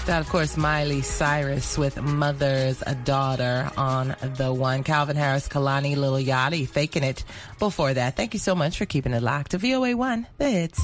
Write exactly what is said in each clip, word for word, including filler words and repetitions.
That, of course, Miley Cyrus with Mother's Daughter on the one. Calvin Harris, Kalani, Lil Yachty, Faking It before that. Thank you so much for keeping it locked to V O A one, the hits.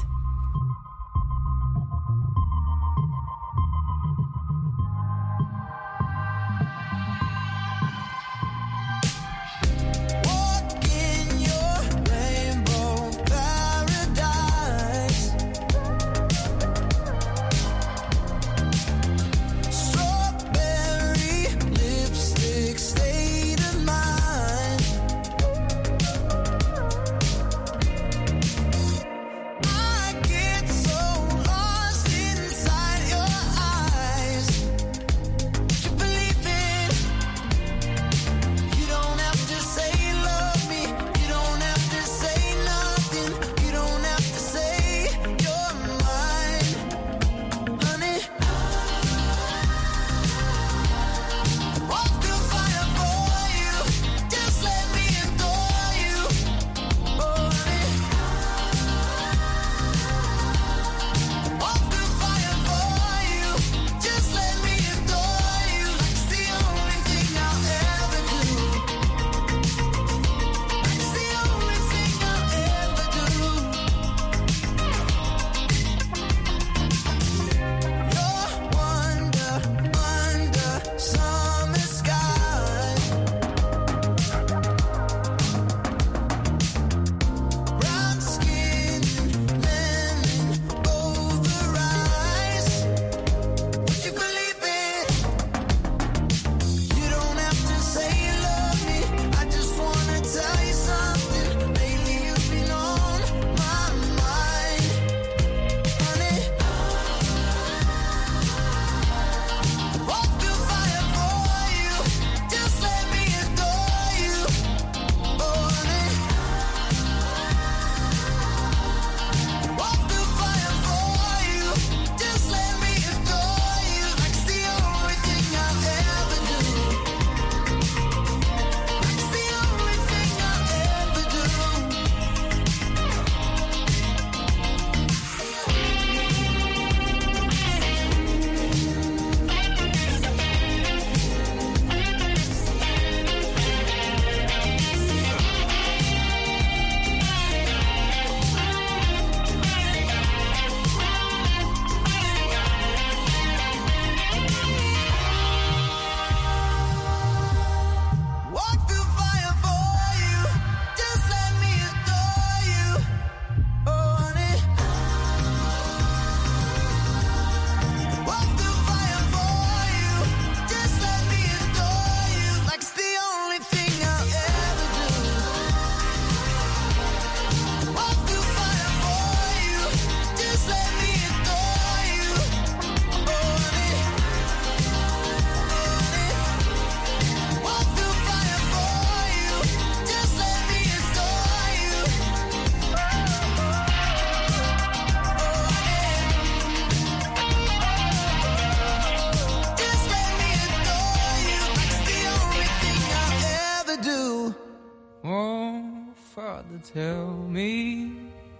Tell me,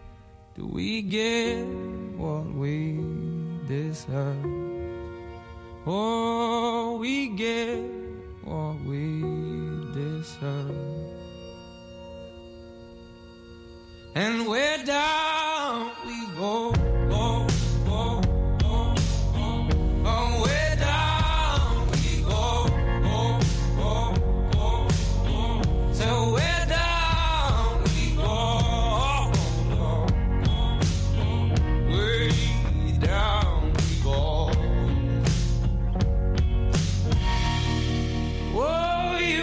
do we get what we deserve? Oh, we get what we deserve. And where down we go, go, go, go, go. Oh, where down we go, go, go, go, go. So where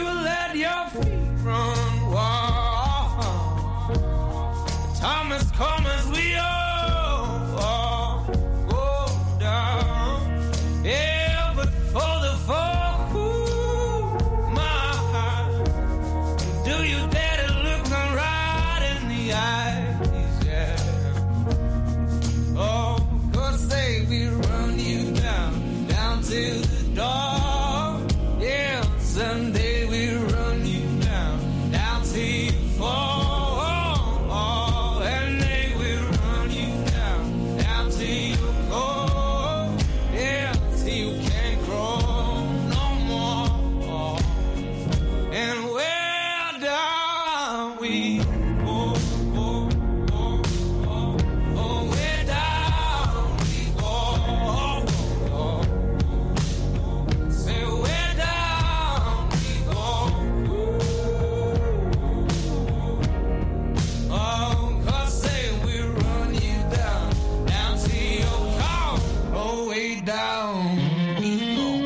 Thomas Carr down we go.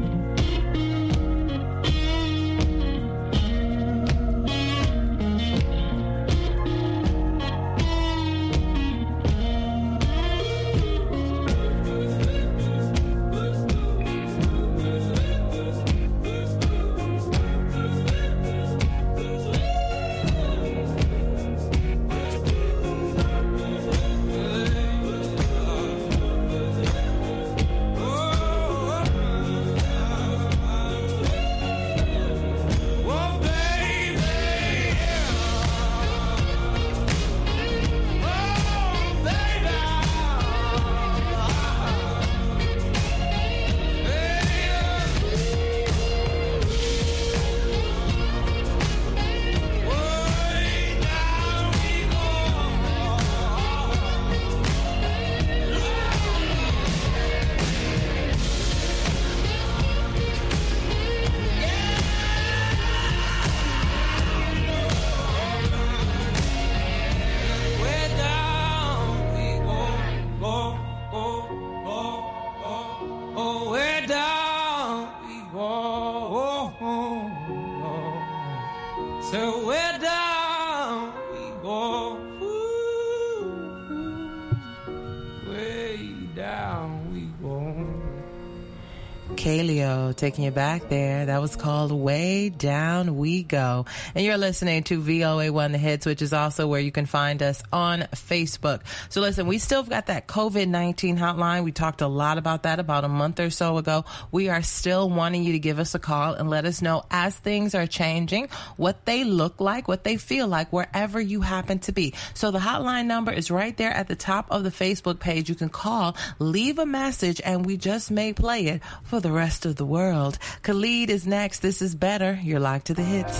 Kaleo taking you back there. That was called Way Down We Go. And you're listening to V O A one The Hits, which is also where you can find us on Facebook. So listen, we still got that COVID nineteen hotline. We talked a lot about that about a month or so ago. We are still wanting you to give us a call and let us know as things are changing, what they look like, what they feel like, wherever you happen to be. So the hotline number is right there at the top of the Facebook page. You can call, leave a message, and we just may play it for the rest of the world. Khalid is next. This is Better. You're locked to the hits.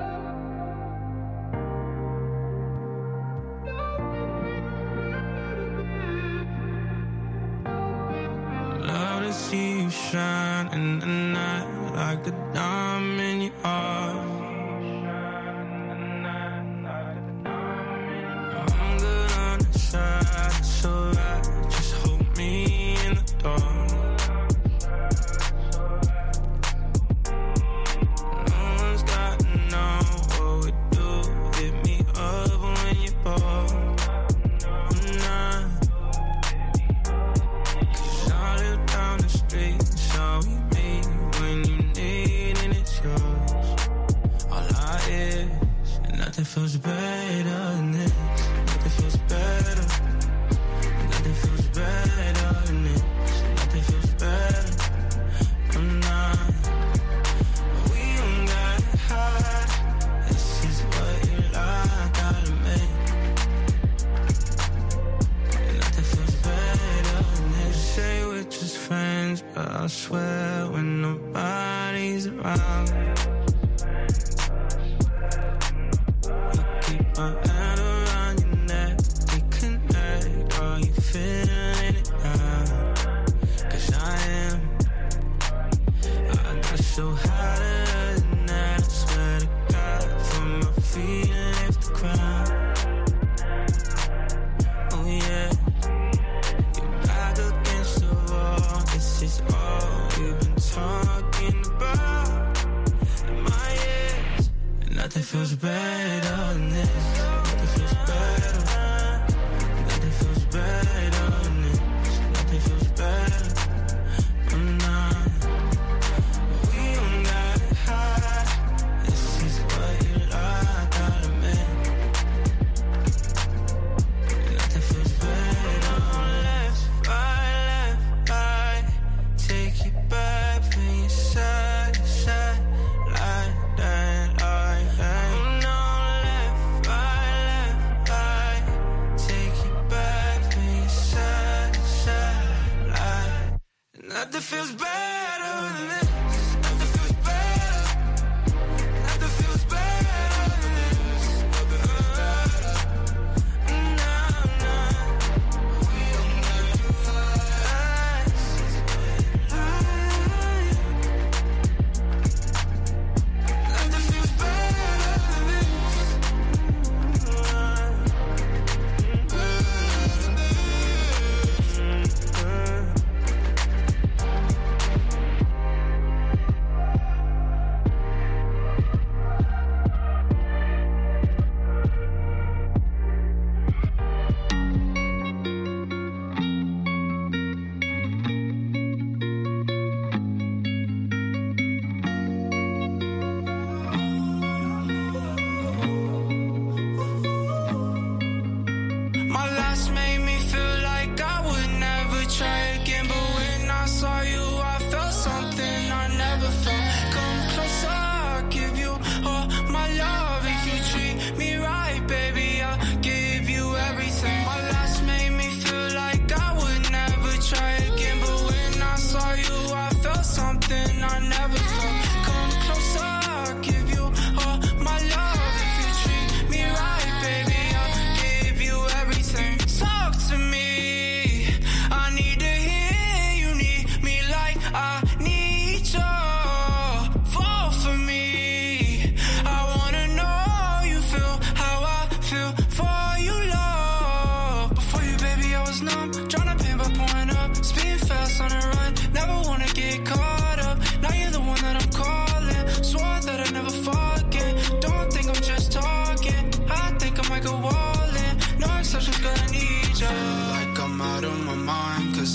Love to see you shine in the night like a diamond you are. I'm good on the side, it's alright. Just hold me in the dark. Nothing feels better than this. Nothing feels better. Nothing feels better than this. Nothing feels better. I'm not. We don't got high. This is what you like, gotta make. Nothing feels better than this. Say we're just friends, but I swear when nobody's around. My hand around your neck, we connect. Are you feeling it now? Cause I am. I got so high than that. I swear to God, from my feet left the ground. Oh yeah, you're back against the wall. This is all we've been talking about. In my ears, and nothing feels better than this. Nothing feels better than this. Nothing feels better. Nothing feels better than this. Nothing feels better. Nah, nah. We don't got to hide. Nothing feels better than this.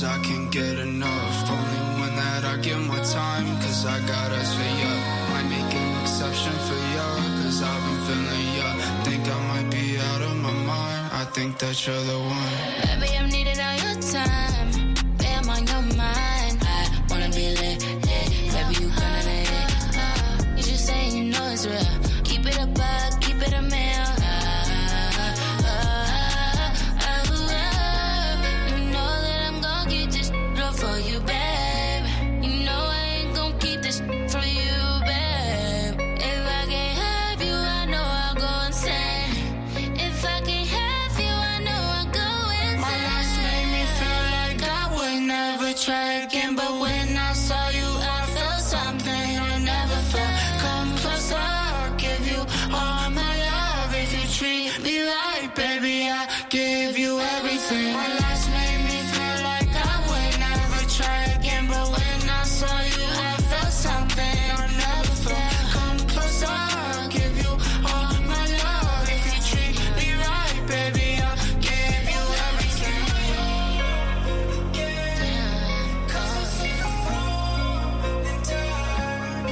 cause I can't get enough. Only when that I give my time, cause I got us for ya. Might make an exception for ya, cause I've been feeling ya. Think I might be out of my mind, I think that you're the one. Baby, I'm needing all your time, babe, I'm on your mind. I wanna be lit, lit. Baby, you gonna let it. You just say you know it's real. Keep it a buck, keep it a meal. For you, babe. You know I ain't gon' keep this for you, babe. If I can't have you, I know I'll go insane. If I can't have you, I know I'll go insane. My last made me feel like I would never try again, but when I saw you, I felt something I never felt. Come closer, I'll give you all my love. If you treat me right, baby, I'll give you everything. My last made me feel like I would never try again, but when I saw you, I felt something I never felt. Come closer, I'll give you all my love. If you treat me right, baby, I'll give you everything. Cause I see you falling down.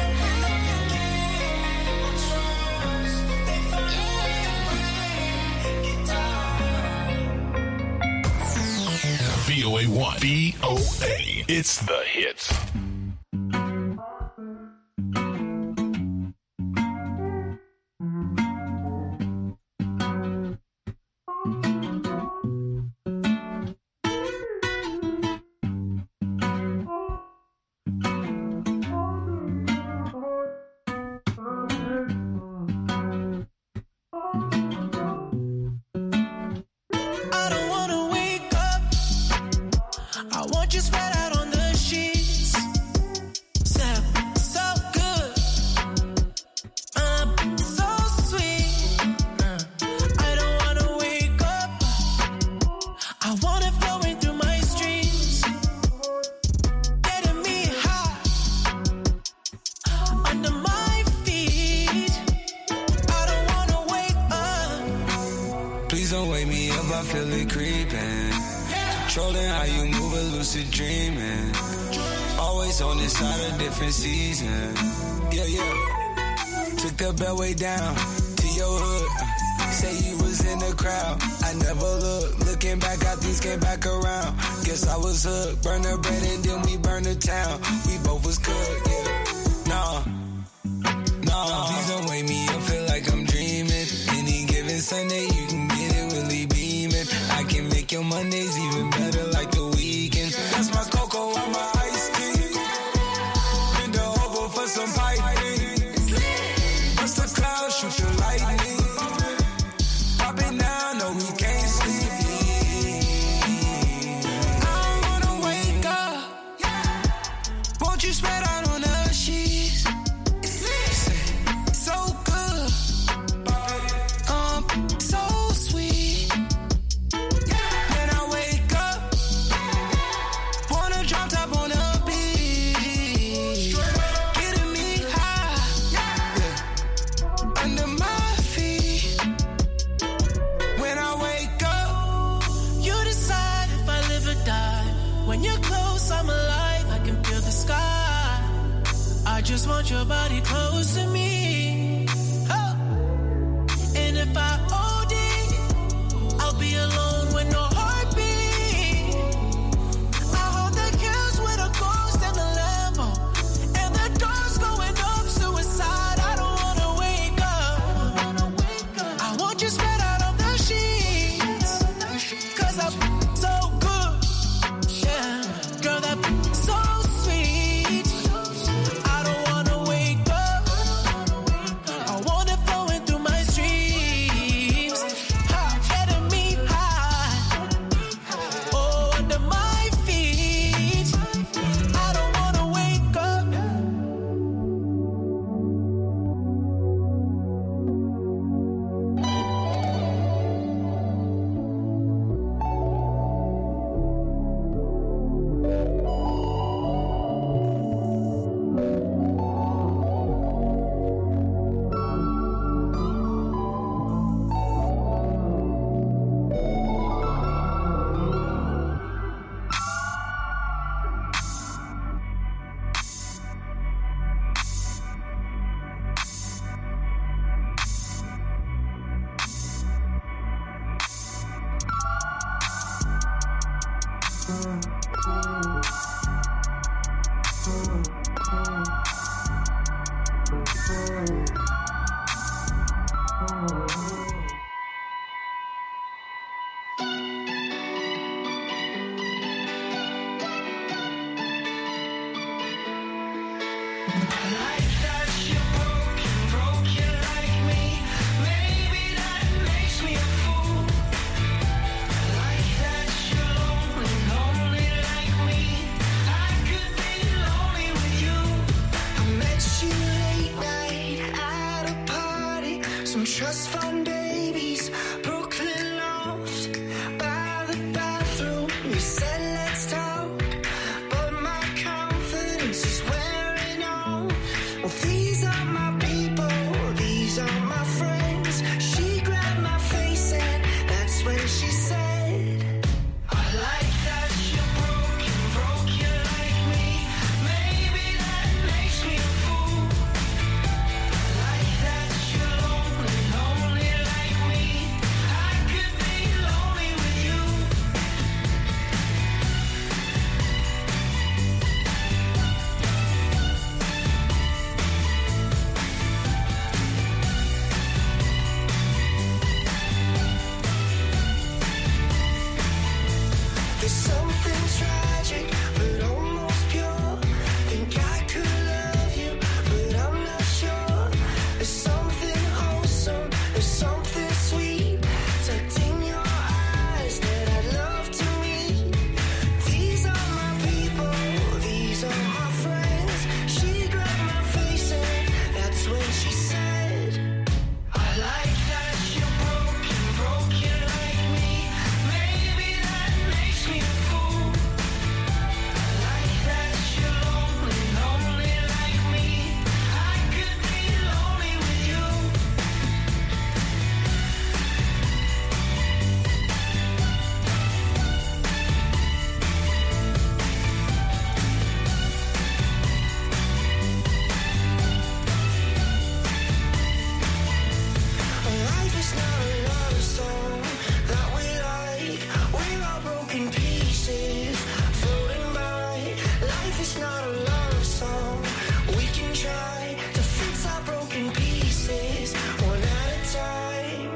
V O A one. V O A. It's the hits. I don't wanna wake up. I want you spread out on the sheets. Sound so good. Um, so sweet. Uh, I don't wanna wake up. I want it flowing through my streams. Getting me high. Under my feet. I don't wanna wake up. Please don't wake me up, I feel it creeping. Controlling how you move, a lucid dreaming. Always on this side of different season. Yeah, yeah. Took the beltway down to your hood. Say you was in the crowd. I never looked. Looking back, I things came back around. Guess I was hooked. Burn the bread and then we burn the town. We both was cooked, yeah. Nah. Nah. Please don't wake me up, feel like I'm dreaming. Any given Sunday, you can get it really beaming. I can make your Mondays even better like the weekend. That's my cocoa on my iced tea. Been the over for some piping. Bust the clouds, shoot the lightning. Pop it now, no we can't sleep. I don't wanna wake up. Won't you spread out on the sheets? So good. Um, so sweet. When I wake up, wanna drop top on the beach. Getting me high, yeah. Under my feet. When I wake up, you decide if I live or die. When you're close, I'm alive. I can feel the sky. I just want your body close to me. Oh. And if I O D, I'll be alone with no heartbeat. I hold the kills with a ghost and a Lambo. And the door's going up, suicide. I don't wanna wake up. I want you spread out on the sheets. Cause I'm so good. Yeah. Girl, that so sweet. I don't wanna wake up. Trust fund babies, Brooklyn loft, by the bathroom. You said let's talk, but my confidence is wearing off. Well, these are my people, these are my friends. She grabbed my face and that's when she said, I like that you're broken, broken like me. Maybe that makes me a fool. I like that you're lonely. Lonely like me, I could be lonely with you. There's something tragic, but almost pure. Think I could love you, but I'm not sure. There's something wholesome, there's something sweet tucked in your eyes that I'd love to meet. These are my people, these are my friends. She grabbed my face and that's when she said, I like that you're broken, broken like me. Maybe that makes me a fool. I like that you're lonely, lonely like me. I could be lonely with you. Life is not a love song that we like. We're all broken pieces floating by. Life is not a love song. We can try to fix our broken pieces one at a time.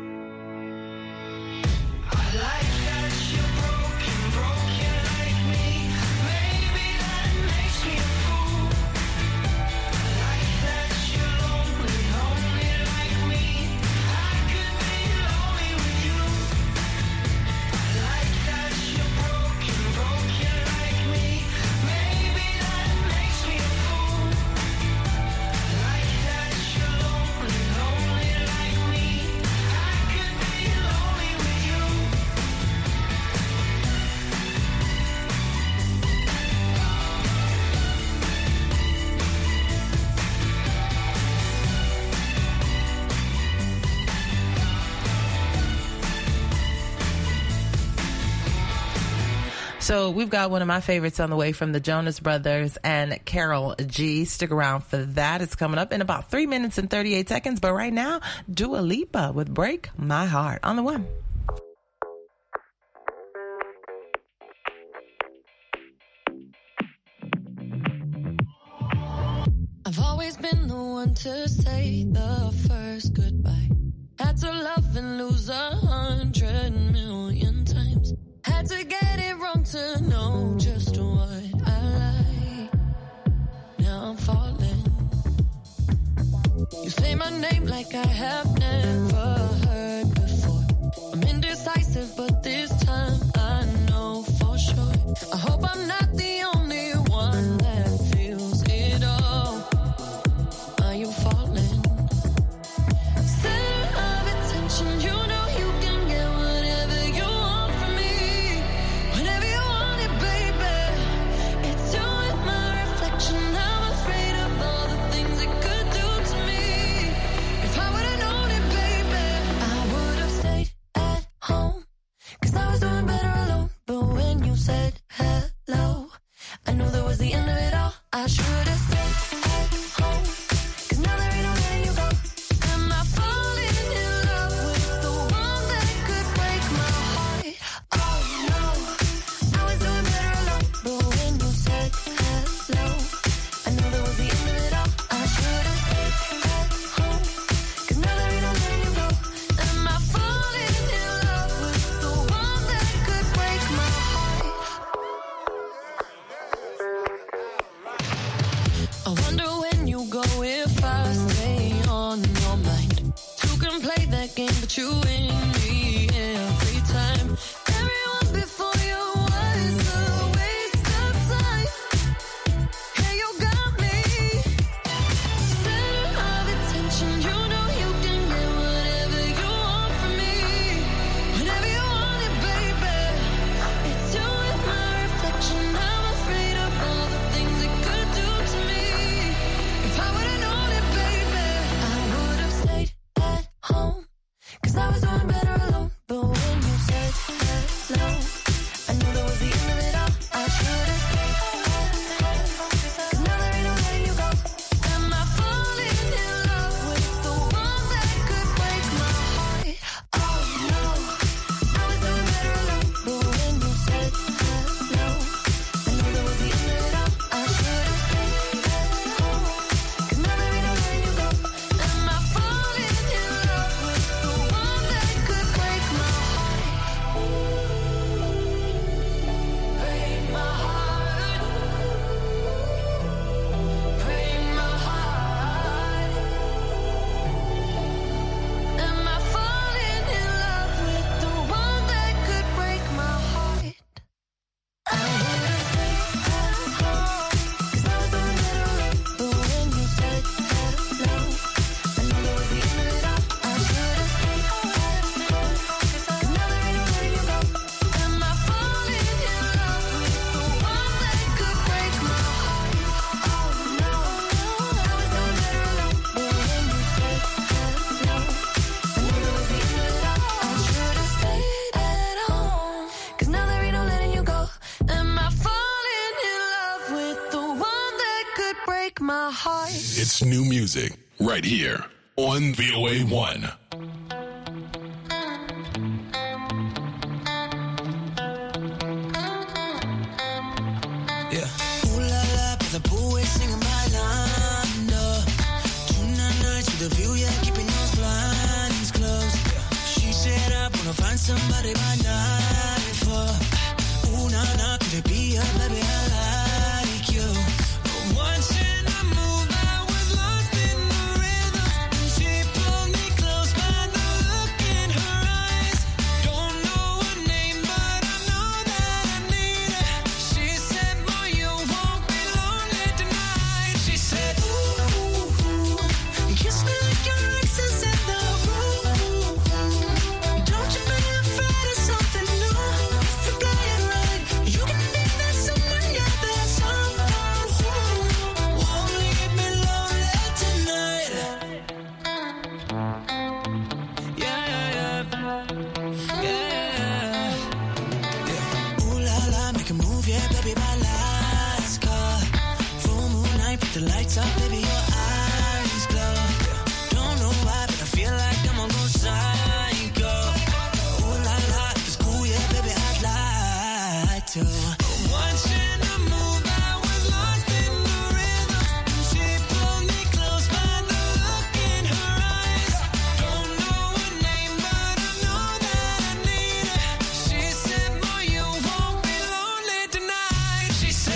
I like that you're broken, broken like me. Maybe that makes me a fool. I like that you're lonely, lonely like me. I could be lonely with you. I like that you're broken, broken like me. Maybe that makes me a fool. I like that you're lonely, lonely like me. I could be lonely with you. So we've got one of my favorites on the way from the Jonas Brothers and Karol G. Stick around for that. It's coming up in about three minutes and thirty-eight seconds. But right now, Dua Lipa with Break My Heart on the one. I've always been the one to say the first goodbye. Had to love and lose a hundred million times. Had to get it wrong to know just what I like. Now I'm falling. You say my name like I have never heard before. I'm indecisive, but this time I know for sure. I hope I'm not the only one that feels it all. Are you falling? Center of attention, you know you can get whatever you want from me. Whenever you want it, baby. It's you and my reflection. I'm afraid of all the things it could do to me. If I would've known it, baby. you in me every time. Everyone before you was a waste of time. Hey, you got me. Center of attention, you know you can get whatever you want from me. Whenever you want it, baby. It's you and my reflection. I'm afraid of all the things it could do to me. If I would've known it, baby, I would've stayed at home. Cause I was doing better alone. But when you said hello, I knew that was the end of it all. I should've stayed at home. Cause now there ain't no letting you go. Am I falling in love with the one that could break my heart? Oh no, I was doing better alone. But when you said hello, I knew that was the end of it all. I should've stayed at home. Cause now there ain't no letting you go. Am I falling in love with the one that could break my heart? Break my heart. Break my heart. Am I falling in love with the one that could break my heart? I would've stayed at home. Cause I was doing better alone. But when you said hello, I knew that was the end of it all. I should've stayed at home. Cause now there ain't no letting you go. Am I falling in love with the one that could break my heart? Oh no, I was doing better alone. But when you said hello, I knew that was the end of it all. I should've stayed at home. Cause now there ain't no letting you go. Am I falling in love with the one that could break my heart? It's new music right here on V O A one. Yeah. Ooh la la, by the pool, singing my line. No. Tonight nights with a view, yeah, keeping those blinds closed. Yeah. She said I wanna find somebody by night for. Ooh nah nah, could it be her, baby? I like you. But watching her move, I was lost in the rhythm. And she pulled me close by the look in her eyes. Don't know her name, but I know that I need her. She said, boy, you won't be lonely tonight. She said, ooh, ooh, ooh, kiss me like your ex is in the room. Don't you be afraid of something new. If you play it right, you can be that someone, yeah, that someone who won't leave me lonely tonight. Yeah, yeah, yeah, yeah, yeah. Ooh la la, make a move, yeah, baby, my last car. Full moon night, put the lights up, baby, your eyes glow. Don't know why, but I feel like I'm gonna go psycho. Ooh la la, if it's cool, yeah, baby, I'd like to. Watching her move, I was lost in the rhythm. She pulled me close by the look in her eyes. Don't know her name, but I know that I need her. She said, boy, you won't be lonely tonight. She said,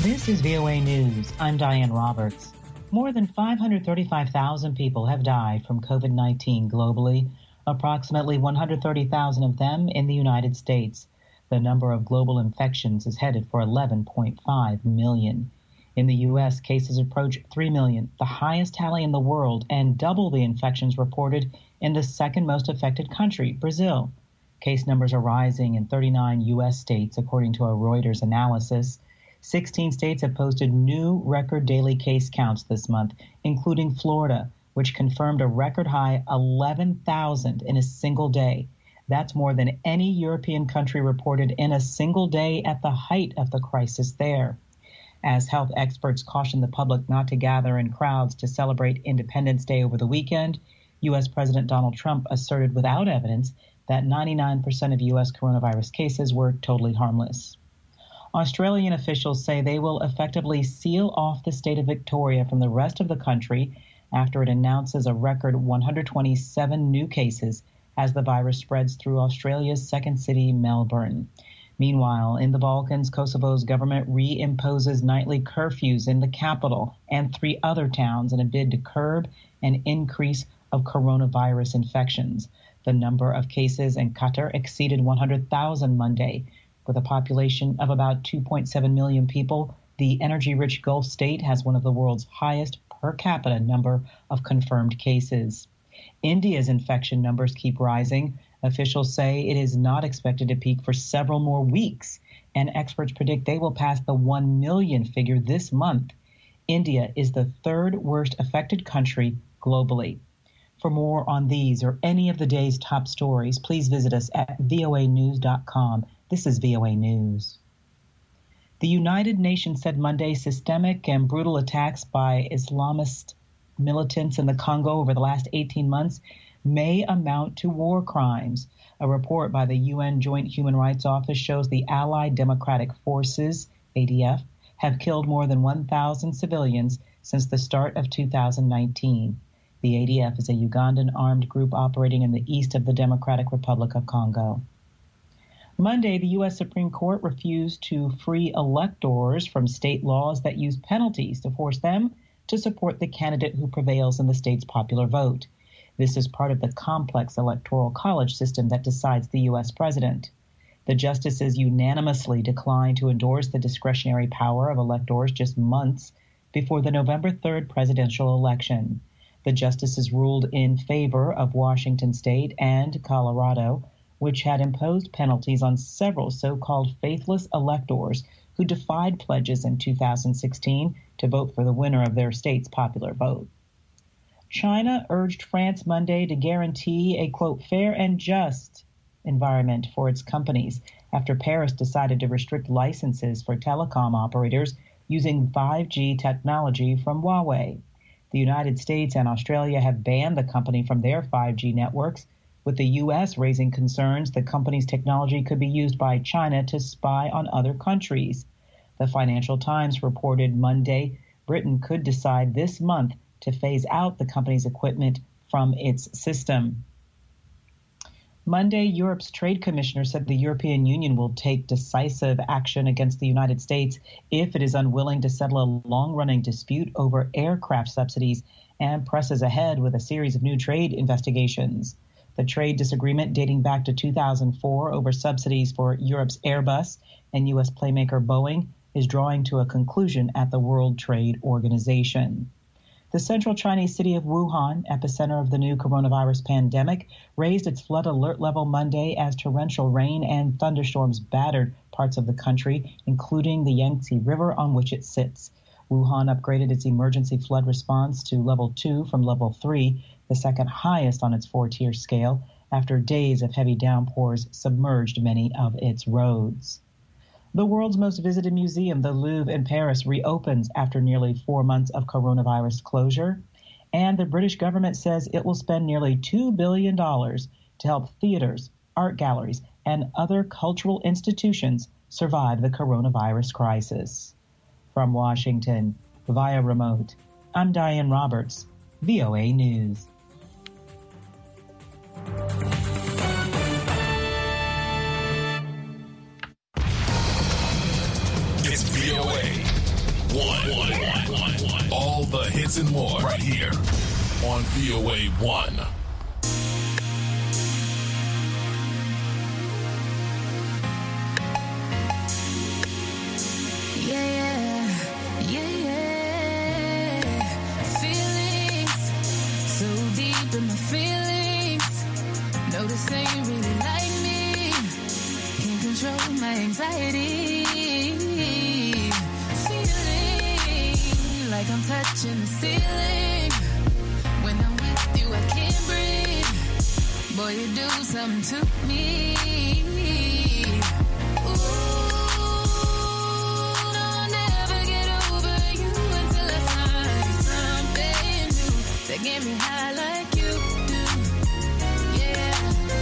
This is V O A News. I'm Diane Roberts. More than five hundred thirty-five thousand people have died from COVID nineteen globally, approximately one hundred thirty thousand of them in the United States. The number of global infections is headed for eleven point five million. In the U S, cases approach three million, the highest tally in the world, and double the infections reported in the second most affected country, Brazil. Case numbers are rising in thirty-nine U S states, according to a Reuters analysis. sixteen states have posted new record daily case counts this month, including Florida, which confirmed a record high eleven thousand in a single day. That's more than any European country reported in a single day at the height of the crisis there. As health experts caution the public not to gather in crowds to celebrate Independence Day over the weekend, U S. President Donald Trump asserted without evidence that ninety-nine percent of U S coronavirus cases were totally harmless. Australian officials say they will effectively seal off the state of Victoria from the rest of the country after it announces a record one hundred twenty-seven new cases as the virus spreads through Australia's second city, Melbourne. Meanwhile, in the Balkans, Kosovo's government reimposes nightly curfews in the capital and three other towns in a bid to curb an increase of coronavirus infections. The number of cases in Qatar exceeded one hundred thousand Monday. With a population of about two point seven million people, the energy-rich Gulf state has one of the world's highest per capita number of confirmed cases. India's infection numbers keep rising. Officials say it is not expected to peak for several more weeks, and experts predict they will pass the one million figure this month. India is the third worst affected country globally. For more on these or any of the day's top stories, please visit us at V O A news dot com. This is V O A News. The United Nations said Monday systemic and brutal attacks by Islamist militants in the Congo over the last eighteen months may amount to war crimes. A report by the U N Joint Human Rights Office shows the Allied Democratic Forces, A D F, have killed more than one thousand civilians since the start of two thousand nineteen. The A D F is a Ugandan armed group operating in the east of the Democratic Republic of Congo. Monday, the U S. Supreme Court refused to free electors from state laws that use penalties to force them to support the candidate who prevails in the state's popular vote. This is part of the complex electoral college system that decides the U S president. The justices unanimously declined to endorse the discretionary power of electors just months before the November third presidential election. The justices ruled in favor of Washington State and Colorado, which had imposed penalties on several so-called faithless electors who defied pledges in two thousand sixteen to vote for the winner of their state's popular vote. China urged France Monday to guarantee a, quote, fair and just environment for its companies after Paris decided to restrict licenses for telecom operators using five G technology from Huawei. The United States and Australia have banned the company from their five G networks, with the U S raising concerns the company's technology could be used by China to spy on other countries. The Financial Times reported Monday Britain could decide this month to phase out the company's equipment from its system. Monday, Europe's trade commissioner said the European Union will take decisive action against the United States if it is unwilling to settle a long-running dispute over aircraft subsidies and presses ahead with a series of new trade investigations. The trade disagreement dating back to two thousand four over subsidies for Europe's Airbus and U S playmaker Boeing is drawing to a conclusion at the World Trade Organization. The central Chinese city of Wuhan, epicenter of the new coronavirus pandemic, raised its flood alert level Monday as torrential rain and thunderstorms battered parts of the country, including the Yangtze River on which it sits. Wuhan upgraded its emergency flood response to level two from level three, the second highest on its four-tier scale, after days of heavy downpours submerged many of its roads. The world's most visited museum, the Louvre in Paris, reopens after nearly four months of coronavirus closure. And the British government says it will spend nearly two billion dollars to help theaters, art galleries, and other cultural institutions survive the coronavirus crisis. From Washington, via remote, I'm Diane Roberts, V O A News. It's V O A, one. All the hits and more right here on V O A one. Yeah, yeah, yeah, yeah. Feelings so deep in my feelings. Notice they ain't really like me. Can't control my anxiety. Feeling like I'm touching the ceiling. When I'm with you, I can't breathe. Boy, you do something to me. That get me high like you do, yeah.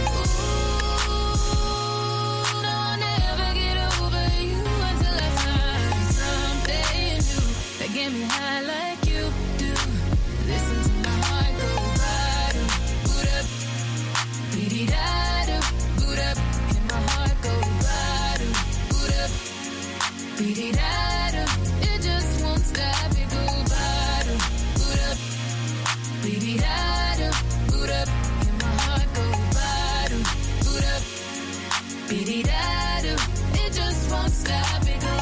Ooh, no, I'll never get over you until I find something new that get me high like you do. Listen to my heart go bada, boot up, beady da, boot up, and my heart go bada, boot up, beady da, it just won't stop, it go bada, boot up. Beady da, boot up, and my heart go bada, boot up. Beady da, it just won't stop, it go.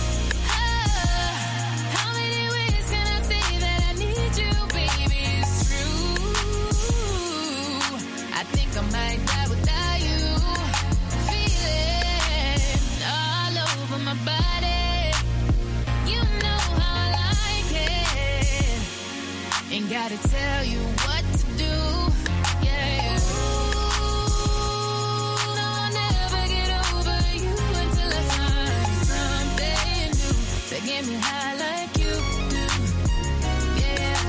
Ah, how many ways can I say that I need you, baby? It's true. I think I might die without you. Feeling all over my body. You know how I like it. Ain't gotta tell you what to do, yeah. Ooh, no, I'll never get over you until I find something new that get me high like you do, yeah.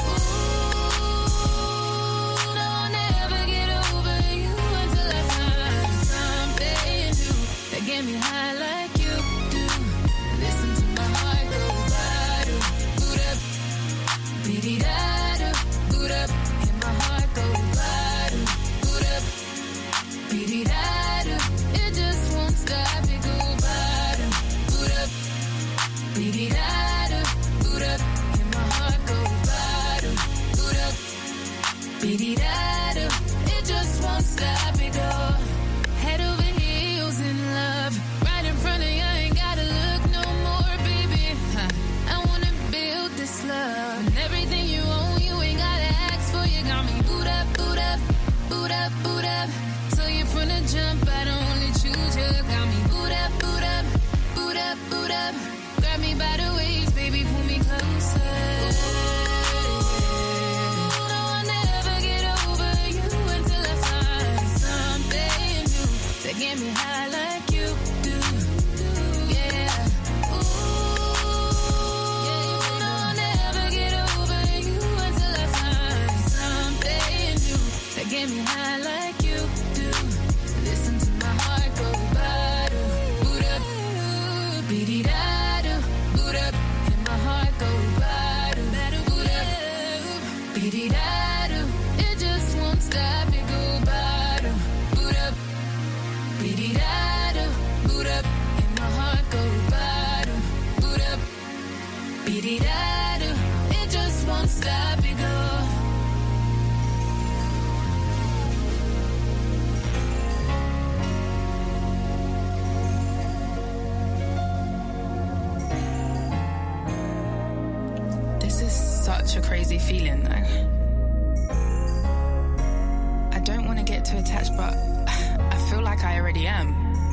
Ooh, no, I'll never get over you until I find something new that get me high like you do. Listen to my heart go bada, boot up. Beady da, boot up, and my heart go bada, boot up. Beady da, it just won't stop, it go bada, boot up. Beady da, boot up, and my heart go bada, boot up. Beady da, it just won't stop, it go. Head over heels in love, right in front of you, I ain't gotta look no more, baby. Huh. I wanna build this love, and everything you own, you ain't gotta ask for. You got me boot up, boot up, boot up, boot up. So you from the jump, I don't only choose you. Got me boot up, boot up, boot up, boot up. Grab me by the waist, baby, pull me closer. Ooh, no, I'll never get over you until I find something new that get me high like you do, yeah. Ooh, no, I'll never get over you until I find something new that get me high like you do. Listen to my heart go bada, boot up, beady da, boot up, and my heart go bada, boot up, beady da, it just won't stop, it go bada, boot up, beady da, boot up, and my heart go bada, boot up, beady da, it just won't stop, it go. This is such a crazy feeling, though. I don't want to get too attached, but I feel like I already am.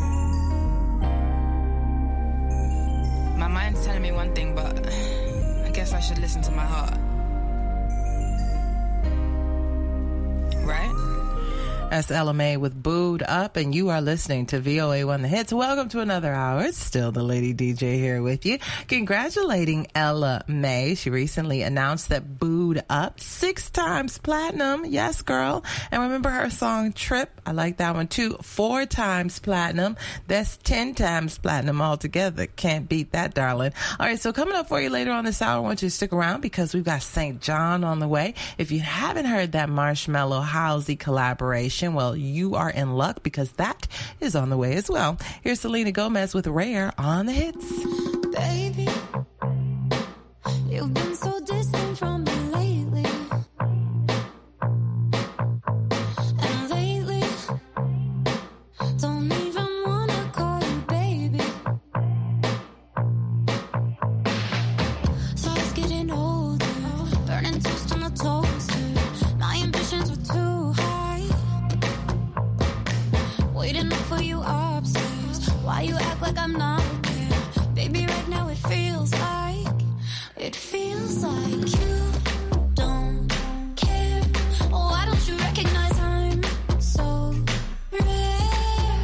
My mind's telling me one thing, but I guess I should listen to my heart. Right? That's Ella Mai with Booed Up, and you are listening to V O A one The Hits. Welcome to another hour. It's still the Lady D J here with you. Congratulating Ella Mai. She recently announced that Booed Up, six times platinum. Yes, girl. And remember her song Trip? I like that one too. Four times platinum. That's ten times platinum altogether. Can't beat that, darling. All right, so coming up for you later on this hour, I want you to stick around because we've got Saint John on the way. If you haven't heard that Marshmello Halsey collaboration, well, you are in luck because that is on the way as well. Here's Selena Gomez with Rare on The Hits. Baby, burning toast on the toaster. My ambitions were too high. Waiting up for you upstairs. Why you act like I'm not there? Baby, right now it feels like, it feels like you don't care. Why don't you recognize I'm so rare?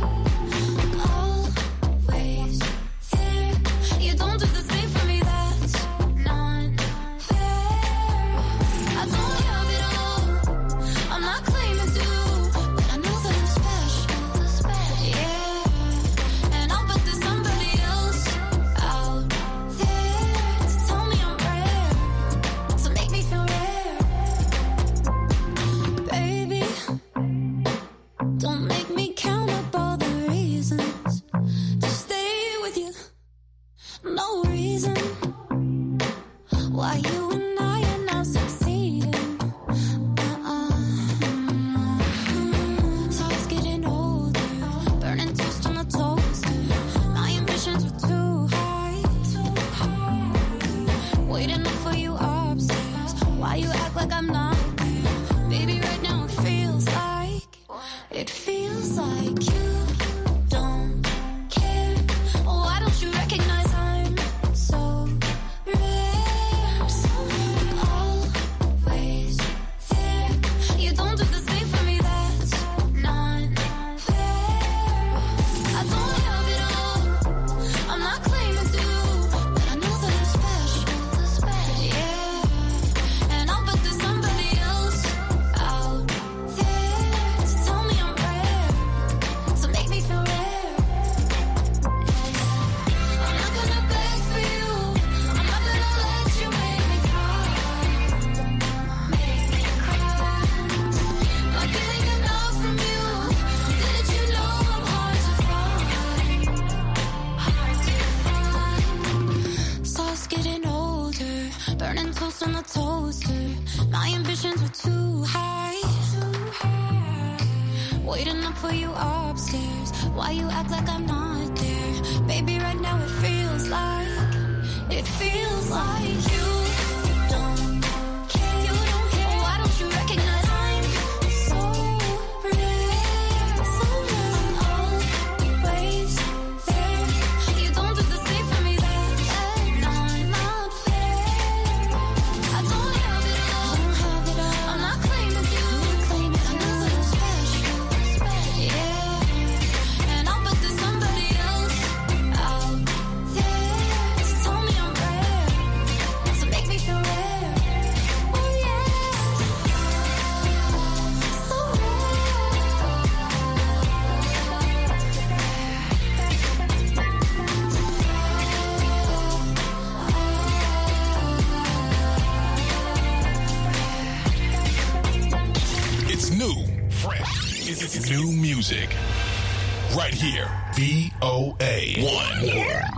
Always there. You don't do the same for me, that's not fair. I don't have it all, I'm not claiming to, but I know that I'm special, yeah. And I'll bet there's somebody else out there to tell me I'm rare, to make me feel rare. Baby, don't make me count up all the reasons to stay with you. No reason why you and I are not succeeding. Uh-uh. So I was getting older, burning toast on the toaster. My ambitions were too high, too high. Waiting up for you upstairs. Why you act like I'm not there? Baby, right now it feels like, it feels like you don't care. Why don't you recognize I'm so rare? Always there. You don't do the same for me, that's not fair. I don't have it all, I'm not claiming to, but I know that I'm special, yeah. And I'll bet there's somebody else out there to tell me I'm rare, to make me feel rare. I'm not gonna beg for you, I'm not gonna let you make me cry, make me cry. Not getting enough from you, didn't you know I'm hard to find, hard to find. So I was getting older, burning toast on the toaster. My ambitions were too high, too high. Waiting up for you upstairs. Why you act like I'm not there? Baby, right now it feels like, it feels like you don't care. You don't care. Why don't you recognize I'm so rare, so rare. Always there. You don't do the same for me, that's not, not fair. I don't have it all, don't have it all. I'm not claiming you, claiming I know that I'm special, yeah. And I'll bet there's somebody else out there to tell me I'm rare, to make me feel rare. Oh yeah, so It's new, fresh. It's, it's new music. Right here. V O A one.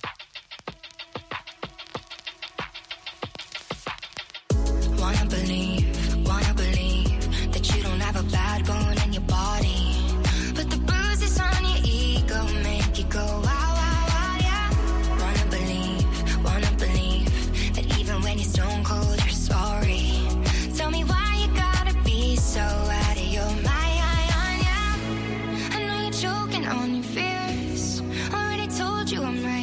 Wanna believe, wanna believe that you don't have a bad bone in your body, but the bruises on your ego make you go wow, wow, wow, yeah. Wanna believe, wanna believe that even when you're stone cold, you're sorry. Tell me why you gotta be so out of your mind, yeah. I know you're choking on your fears. Already told you I'm right.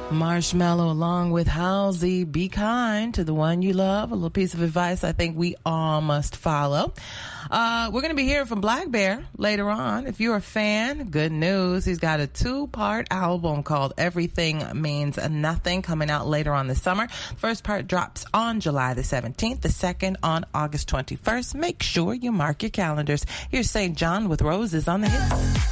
Marshmallow along with Halsey. Be kind to the one you love. A little piece of advice I think we all must follow. Uh, we're going to be hearing from Black Bear later on. If you're a fan, good news. He's got a two-part album called Everything Means Nothing coming out later on this summer. First part drops on July the seventeenth, the second on August twenty-first. Make sure you mark your calendars. Here's Saint John with Roses on the hits.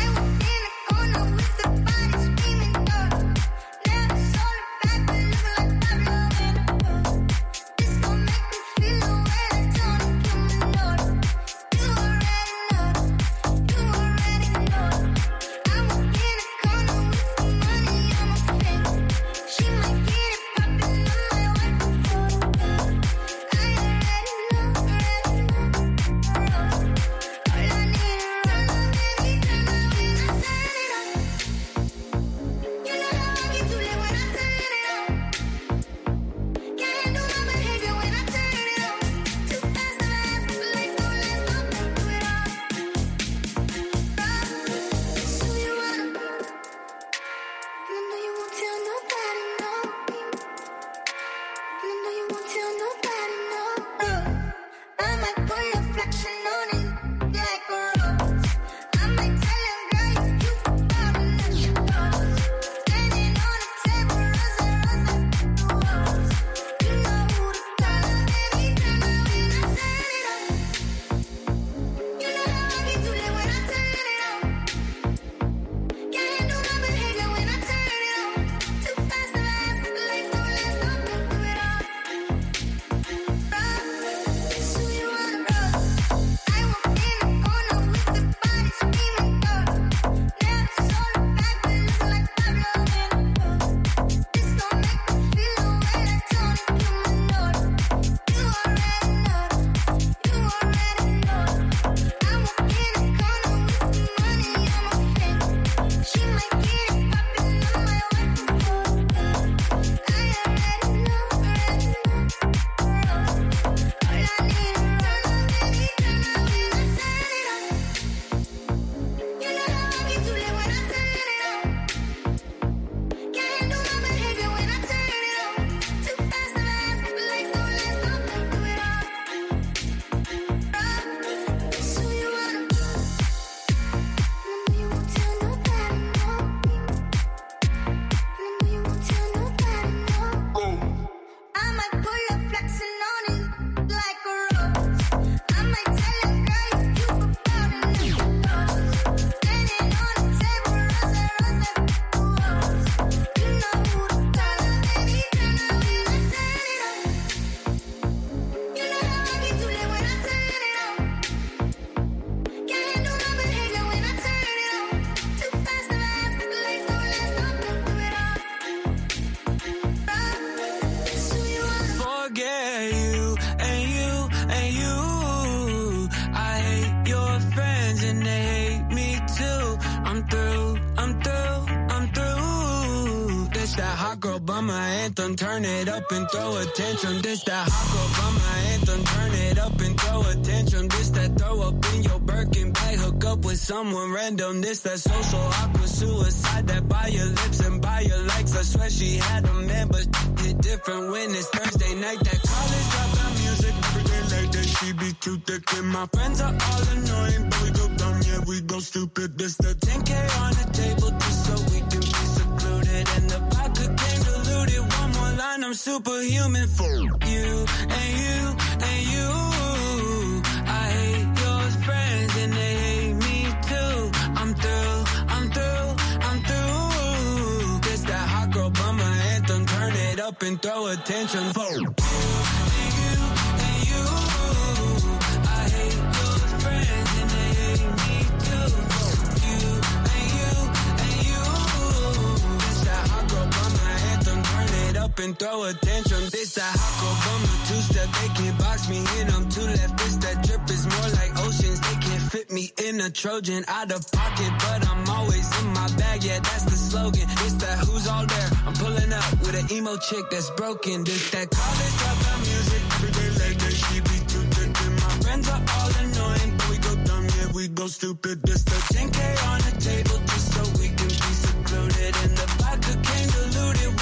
Turn it up and throw attention. This that hot girl by my anthem. Turn it up and throw attention. This that throw up in your Birkin bag. Hook up with someone random. This that social awkward suicide. That buy your lips and buy your likes. I swear she had a man, but hit different when it's Thursday night. That college dropout music every day like that. She be too thick and my friends are all annoying, but we go dumb, yeah we go stupid. This that ten K on the table just so we can be secluded and the vodka came diluted. One more line, I'm superhuman for you and you and you. I hate your friends and they hate me too. I'm through, I'm through, I'm through. This that hot girl by my anthem. Turn it up and throw attention for you and you and you. I hate your friends and they hate me too. You and you and you. This that hot girl by my anthem. Turn it up and throw attention. This that hot girl bummer two-step. They can't box me in. I'm too left. This that drip is more like oceans. They can't fit me in a Trojan. Out of pocket, but I'm always in my bag. Yeah, that's the slogan. This that who's all there. I'm pulling up with an emo chick that's broken. This that college dropout music. Every day like that. She be too thick and my friends are all annoying, but we go dumb. Yeah, we go stupid. This the ten K on the table just so we can be secluded and the vodka came diluted.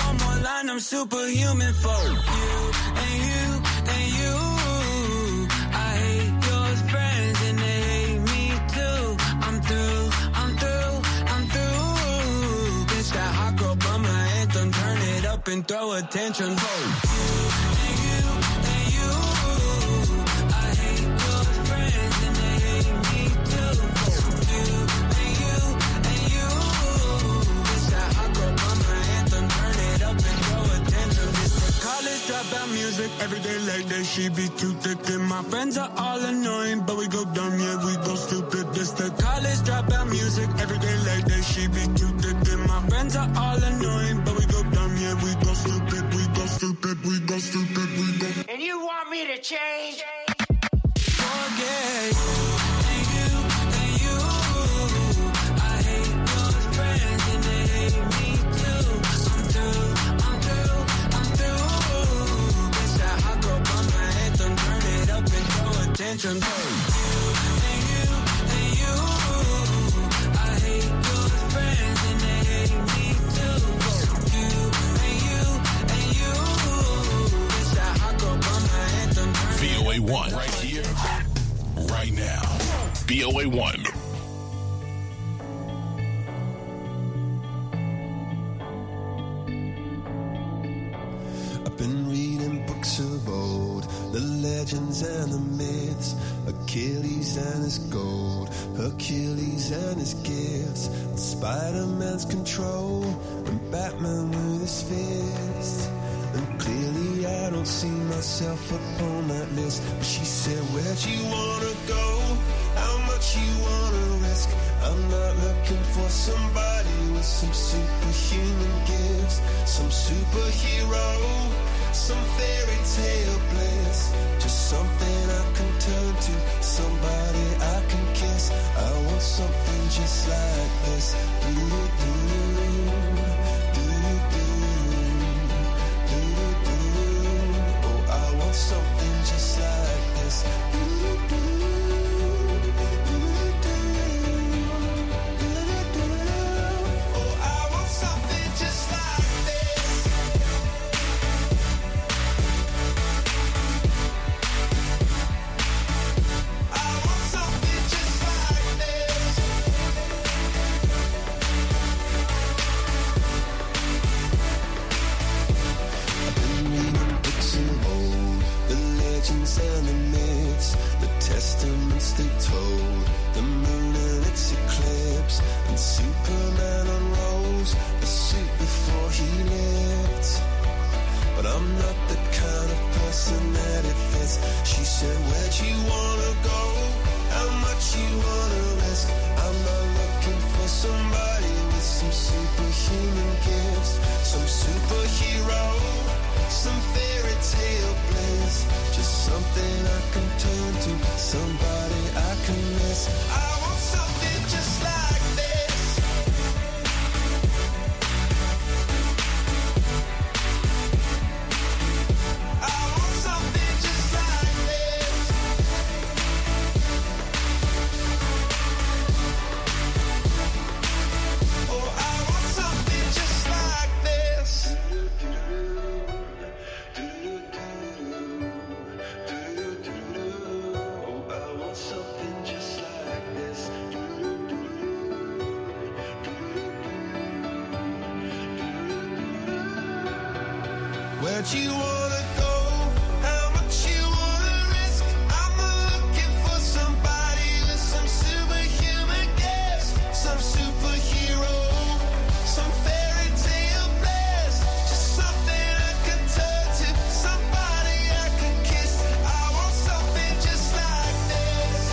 superhuman for you and you and you. I hate your friends and they hate me too. I'm through, I'm through, I'm through. Bitch, that hot girl bummer anthem, turn it up and throw attention for you and you and you. I hate your friends and they hate me too. You and you and you. Bitch, that hot girl bummer anthem, turn it up and throw attention. It's the college dropout music, everyday like that. She be too thick and my friends are all annoying, but we go dumb, yeah, we go stupid. This the college dropout music, everyday like that. She be too thick and my friends are all annoying, but we go dumb, yeah, we go stupid, we go stupid, we go stupid, we go. And you want me to change? Forget you and you and you. I hate your friends and they hate me too. I'm through, I'm through, I'm through. Bitch, that hot girl bummer anthem, turn it up and throw attention. You and you and you. I hate your friends and they hate me too. You and you and you. Bitch, that hot girl bummer anthem, turn V O A it up one, and right throw here, right now. V O A one. I've been reading books of old, the legends and the myths, Achilles and his gold, Hercules and his gifts, and Spider-Man's control, and Batman with his fist. And clearly I don't see myself upon that list. But she said, where'd you wanna go? How much you wanna risk? I'm not looking for somebody with some superhuman gifts, some superhero, some fairy tale bliss. Just something I can turn to, somebody I can kiss. I want something just like this. Do-do-do, do-do-do, do-do-do. Oh, I want something just like this. Do-do-do, do-do-do, do-do-do. Oh, I want something just like this. I want something just like this. I've been reading books of old, the legends and the myths, the testaments they told, the moon and its eclipse, and Superman unrolls a suit before he lived. But I'm not the kind of person that it fits. She said, where'd you wanna go? How much you wanna risk? I'm not looking for somebody with some superhuman gifts, some superhero, some fairy tale bliss. Just something I can turn to, somebody I can miss. I want something just like this. I want something just like this. Oh, I want something just like this. Oh, I want something just like this. Where'd you wanna go? How much you wanna risk? I'm not looking for somebody with some superhuman gifts, some superhero, some fairy tale bliss. Just something I can turn to, somebody I can kiss. I want something just like this.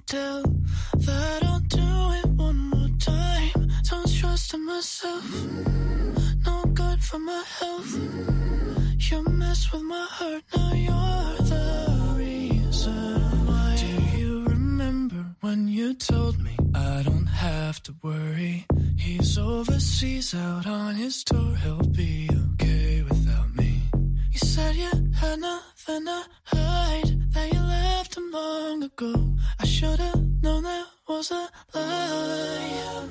tell that I'll do it one more time. Don't trust in myself, no good for my health. You mess with my heart, now you're the reason why. Do you remember when you told me I don't have to worry? He's overseas out on his tour, he'll be okay without me. You said you had nothing to hide, that you left him long ago. I should've known that was a lie.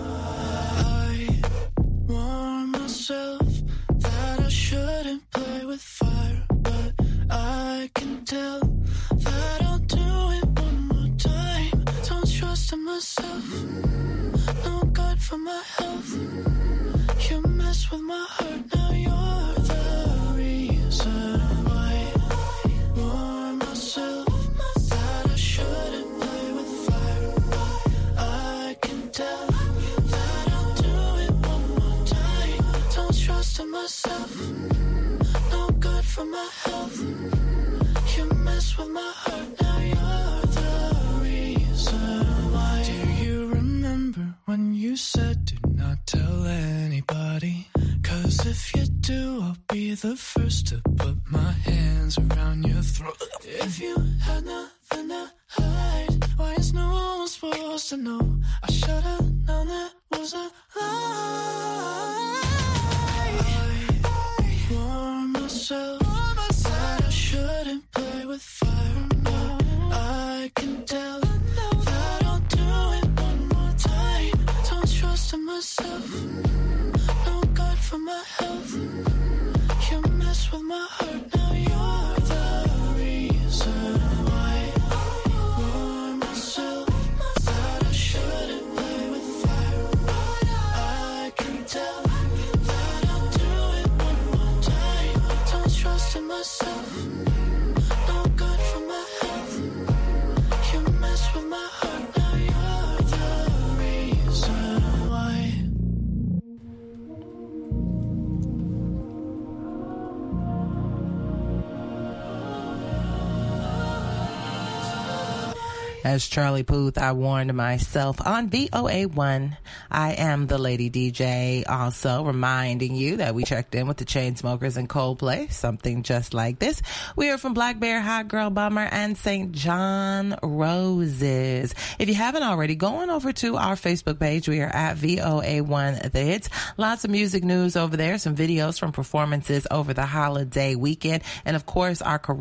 I warned myself that I shouldn't play with fire, but I can tell that I'll do it one more time. Don't trust in myself, no good for my health. You mess with my heart, now you're the reason why. I warned myself that I shouldn't play with fire, but I can tell that I'll do it one more time. Don't trust in myself, no good for my health. You mess with my heart, now you're the reason why. Do you remember when you said do not tell anybody? Cause if you do, I'll be the first to put my hands around your throat. If you had nothing to hide, why is no one supposed to know? I should've known that was a lie. I warned myself that I shouldn't play with fire, but I can tell that I'll do it one more time. Don't trust in myself, no good for my health. You mess with my heart, now you're the reason why. I warned myself that I shouldn't play with fire, but I can tell that I'll do it one more time. Don't trust in myself, no good for my health. You mess with my heart, now you're the reason why. As Charlie Puth, I warned myself on V O A one. I am the Lady D J. Also reminding you that we checked in with the Chainsmokers and Coldplay, something just like this. We are from Black Bear, Hot Girl Bummer, and Saint John Roses. If you haven't already, go on over to our Facebook page. We are at V O A one The Hits. Lots of music news over there, some videos from performances over the holiday weekend, and of course our